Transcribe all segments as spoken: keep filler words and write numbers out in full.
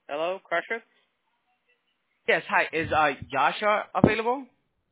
Hello, Crusher? Yes, hi. Is uh Yasha available?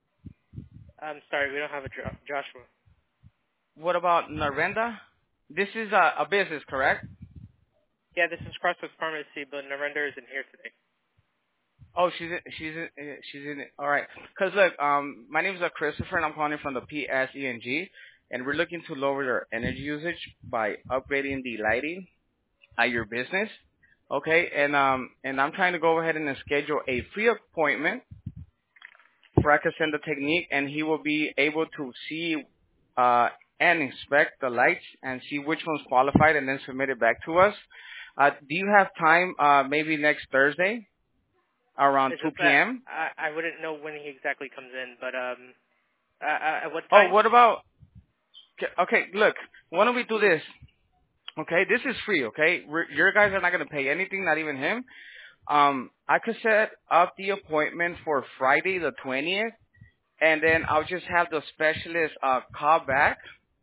I'm sorry, we don't have a jo- Joshua. What about Narendra? This is a, a business, correct? Yeah, this is Crossroads Pharmacy, but Narendra isn't here today. Oh, she's in, she's in, eh, she's in it. All right. Cause look, um, my name is uh, Christopher, and I'm calling from the P S E N G, and we're looking to lower your energy usage by upgrading the lighting at your business. Okay, and um, and I'm trying to go ahead and schedule a free appointment where I can send the technique, and he will be able to see uh, and inspect the lights and see which one's qualified, and then submit it back to us. Uh, do you have time, uh, maybe next Thursday around It's two just that p.m.? I, I wouldn't know when he exactly comes in, but um, uh, uh, at what Oh, time? what about? Okay, look, why don't we do this? Okay, this is free. Okay, We're, your guys are not going to pay anything, not even him. Um, I could set up the appointment for Friday the twentieth, and then I'll just have the specialist uh, call back.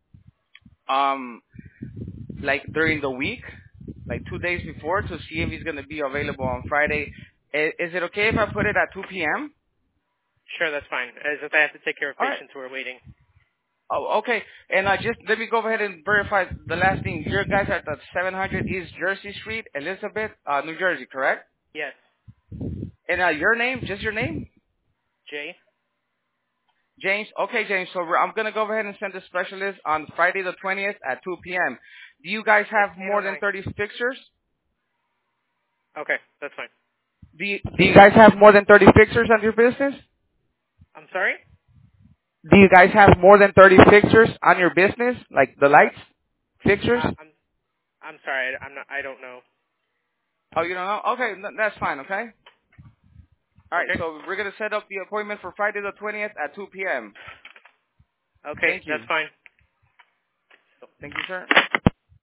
Um, like during the week, like two days before, to see if he's going to be available on Friday. Is, is it okay if I put it at two p.m.? Sure, that's fine. It's just I have to take care of All right. patients who are waiting. Oh, okay. And uh, just let me go ahead and verify the last thing. Your guys are at the seven hundred East Jersey Street, Elizabeth, uh, New Jersey, correct? Yes, And uh, your name, just your name? Jay? James. Okay, James. So we're, I'm going to go ahead and send the specialist on Friday the twentieth at two p.m. Do you guys It's have more than eight oh nine. thirty fixtures? Okay, that's fine. Do you, do you guys have more than thirty fixtures on your business? I'm sorry? Do you guys have more than thirty fixtures on your business, like the lights fixtures? Uh, I'm I'm sorry, I, I'm not, I don't know. Oh, you don't know? Okay, n- that's fine, okay? All right, Okay? so we're going to set up the appointment for Friday the twentieth at two p.m. Okay, Thank you. that's fine. Thank you, sir.